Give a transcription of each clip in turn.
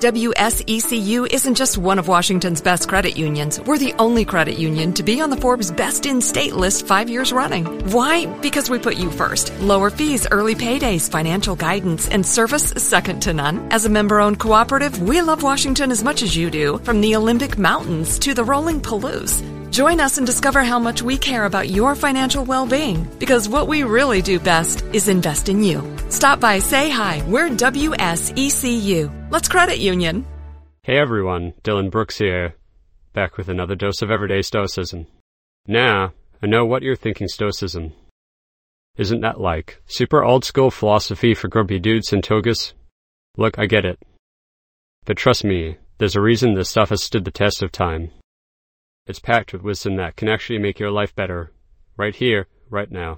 WSECU isn't just one of Washington's best credit unions. We're the only credit union to be on the Forbes Best in State list 5 years running. Why? Because we put you first. Lower fees, early paydays, financial guidance, and service second to none. As a member-owned cooperative, we love Washington as much as you do, from the Olympic Mountains to the rolling Palouse. Join us and discover how much we care about your financial well-being, because what we really do best is invest in you. Stop by, say hi. We're WSECU. Let's credit union. Hey everyone, Dylan Brooks here, back with another dose of everyday stoicism. Now, I know what you're thinking stoicism. Isn't that like super old-school philosophy for grumpy dudes in togas? Look, I get it. But trust me, there's a reason this stuff has stood the test of time. It's packed with wisdom that can actually make your life better, right here, right now.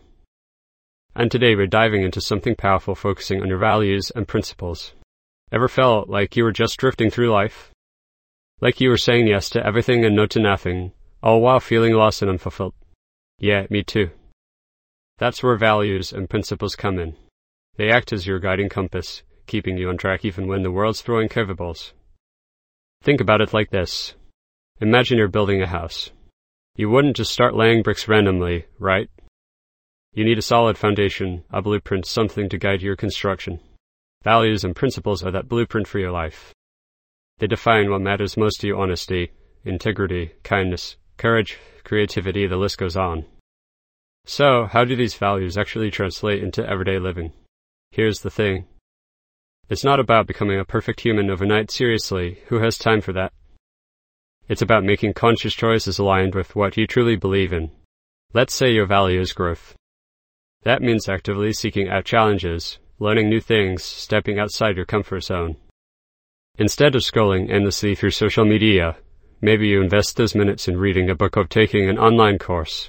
And today we're diving into something powerful, focusing on your values and principles. Ever felt like you were just drifting through life? Like you were saying yes to everything and no to nothing, all while feeling lost and unfulfilled? Yeah, me too. That's where values and principles come in. They act as your guiding compass, keeping you on track even when the world's throwing curveballs. Think about it like this. Imagine you're building a house. You wouldn't just start laying bricks randomly, right? You need a solid foundation, a blueprint, something to guide your construction. Values and principles are that blueprint for your life. They define what matters most to you: honesty, integrity, kindness, courage, creativity, the list goes on. So, how do these values actually translate into everyday living? Here's the thing. It's not about becoming a perfect human overnight, seriously, who has time for that? It's about making conscious choices aligned with what you truly believe in. Let's say your value is growth. That means actively seeking out challenges, learning new things, stepping outside your comfort zone. Instead of scrolling endlessly through social media, maybe you invest those minutes in reading a book or taking an online course.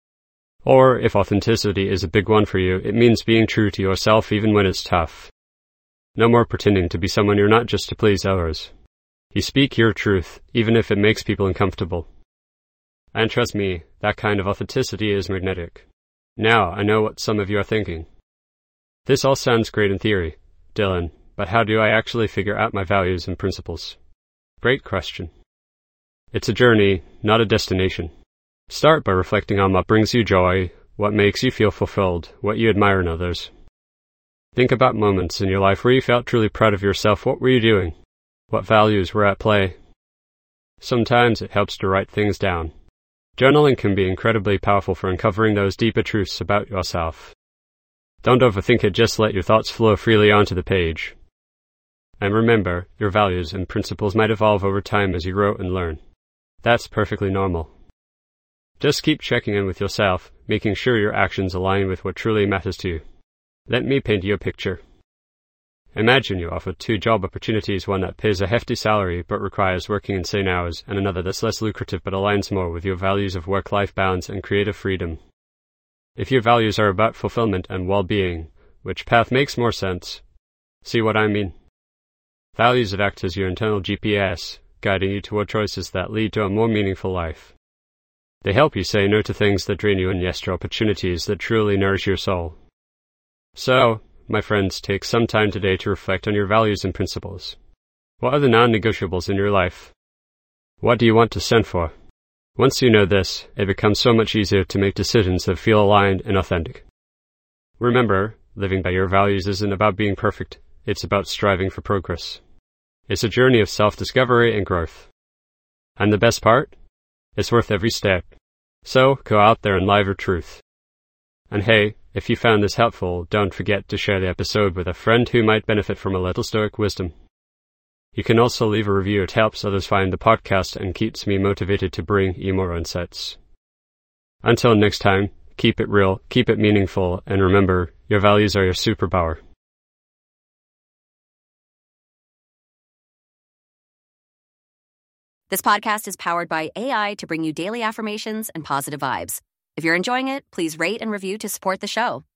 Or, if authenticity is a big one for you, it means being true to yourself even when it's tough. No more pretending to be someone you're not just to please others. You speak your truth, even if it makes people uncomfortable. And trust me, that kind of authenticity is magnetic. Now, I know what some of you are thinking. This all sounds great in theory, Dylan, but how do I actually figure out my values and principles? Great question. It's a journey, not a destination. Start by reflecting on what brings you joy, what makes you feel fulfilled, what you admire in others. Think about moments in your life where you felt truly proud of yourself. What were you doing? What values were at play? Sometimes it helps to write things down. Journaling can be incredibly powerful for uncovering those deeper truths about yourself. Don't overthink it, just let your thoughts flow freely onto the page. And remember, your values and principles might evolve over time as you grow and learn. That's perfectly normal. Just keep checking in with yourself, making sure your actions align with what truly matters to you. Let me paint you a picture. Imagine you're offered 2 job opportunities, one that pays a hefty salary but requires working insane hours, and another that's less lucrative but aligns more with your values of work-life balance and creative freedom. If your values are about fulfillment and well-being, which path makes more sense? See what I mean? Values act as your internal GPS, guiding you toward choices that lead to a more meaningful life. They help you say no to things that drain you and yes to opportunities that truly nourish your soul. So, my friends, take some time today to reflect on your values and principles. What are the non-negotiables in your life? What do you want to stand for? Once you know this, it becomes so much easier to make decisions that feel aligned and authentic. Remember, living by your values isn't about being perfect. It's about striving for progress. It's a journey of self-discovery and growth. And the best part? It's worth every step. So, go out there and live your truth. And hey, if you found this helpful, don't forget to share the episode with a friend who might benefit from a little stoic wisdom. You can also leave a review. It helps others find the podcast and keeps me motivated to bring you more insights. Until next time, keep it real, keep it meaningful, and remember, your values are your superpower. This podcast is powered by AI to bring you daily affirmations and positive vibes. If you're enjoying it, please rate and review to support the show.